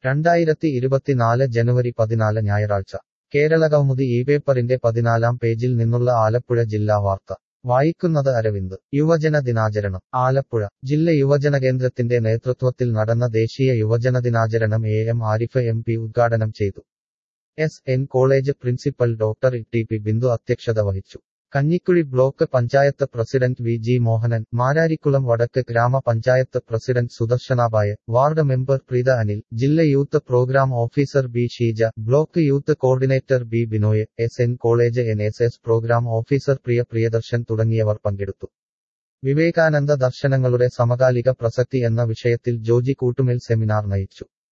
2024 ജനുവരി 14 ഞായറാഴ്ച കേരളകൗമുദി ഈ പേപ്പറിന്റെ 14-ാം പേജിൽ നിന്നുള്ള ആലപ്പുഴ ജില്ലാ വാർത്ത വായിക്കുന്നത് അരവിന്ദ്. യുവജന ദിനാചരണം ആലപ്പുഴ. ജില്ല യുവജന കേന്ദ്രത്തിന്റെ നേതൃത്വത്തിൽ നടന്ന ദേശീയ യുവജന ദിനാചരണം എം ആരിഫ് MP ഉദ്ഘാടനം ചെയ്തു. SN college principal doctor T P Bindu അധ്യക്ഷത വഹിച്ചു. Kanjikuzhi block panchayat president VG Mohanan, Mararikulam വടക്ക് ഗ്രാമപഞ്ചായത്ത് president Sudarshanabai, ward member Preetha Anil, ജില്ല youth programme officer B Sheeja, block youth coordinator B Binoy, SN college NSS programme officer Priyadarshan തുടങ്ങിയവർ പങ്കെടുത്തു. വിവേകാനന്ദ ദർശനങ്ങളുടെ സമകാലിക പ്രസക്തി എന്ന വിഷയത്തിൽ ജോജി കൂട്ടുമേൽ സെമിനാർ നയിച്ചു.